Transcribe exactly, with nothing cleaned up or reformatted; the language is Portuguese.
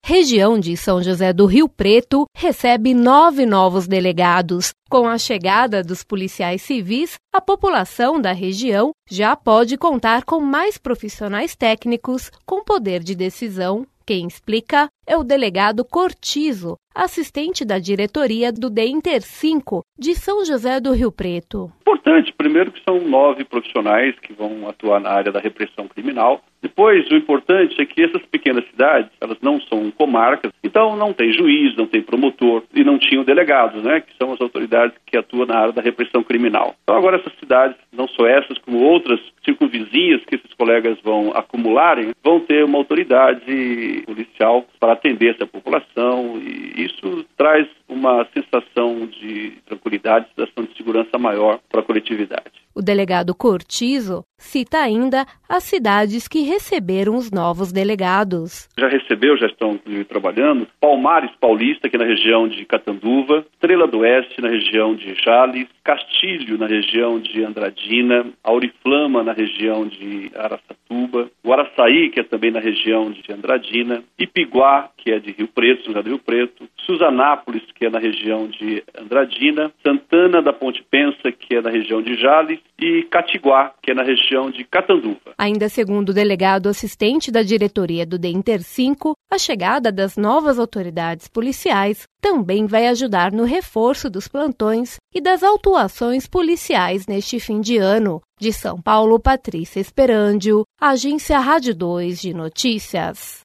Região de São José do Rio Preto recebe nove novos delegados. Com a chegada dos policiais civis, a população da região já pode contar com mais profissionais técnicos com poder de decisão. Quem explica é o delegado Cortizo, assistente da diretoria do DEINTER cinco de São José do Rio Preto. Importante, primeiro que são nove profissionais que vão atuar na área da repressão criminal. Depois, o importante é que essas pequenas cidades, elas não são comarcas, então não tem juiz, não tem promotor e não tinham delegados, né, que são as autoridades que atuam na área da repressão criminal. Então agora essas cidades, não só essas, como outras circunvizinhas que esses colegas vão acumularem, vão ter uma autoridade policial para atender essa população e isso traz uma sensação de tranquilidade, sensação de segurança maior para a coletividade. O delegado Cortizo cita ainda as cidades que receberam os novos delegados. Já recebeu, já estão trabalhando, Palmares Paulista, aqui na região de Catanduva, Estrela do Oeste, na região de Jales, Castilho, na região de Andradina, Auriflama, na região de Araçatuba, Guaraçaí, que é também na região de Andradina, Ipiguá, que é de Rio Preto, São José do Rio Preto, Suzanápolis, que é na região de Andradina, Santana da Ponte Pensa, que é na região de Jales, e Catiguá, que é na região de Catanduva. Ainda segundo o delegado assistente da diretoria do DEINTER cinco, a chegada das novas autoridades policiais também vai ajudar no reforço dos plantões e das autuações policiais neste fim de ano. De São Paulo, Patrícia Esperandio, Agência Rádio dois de Notícias.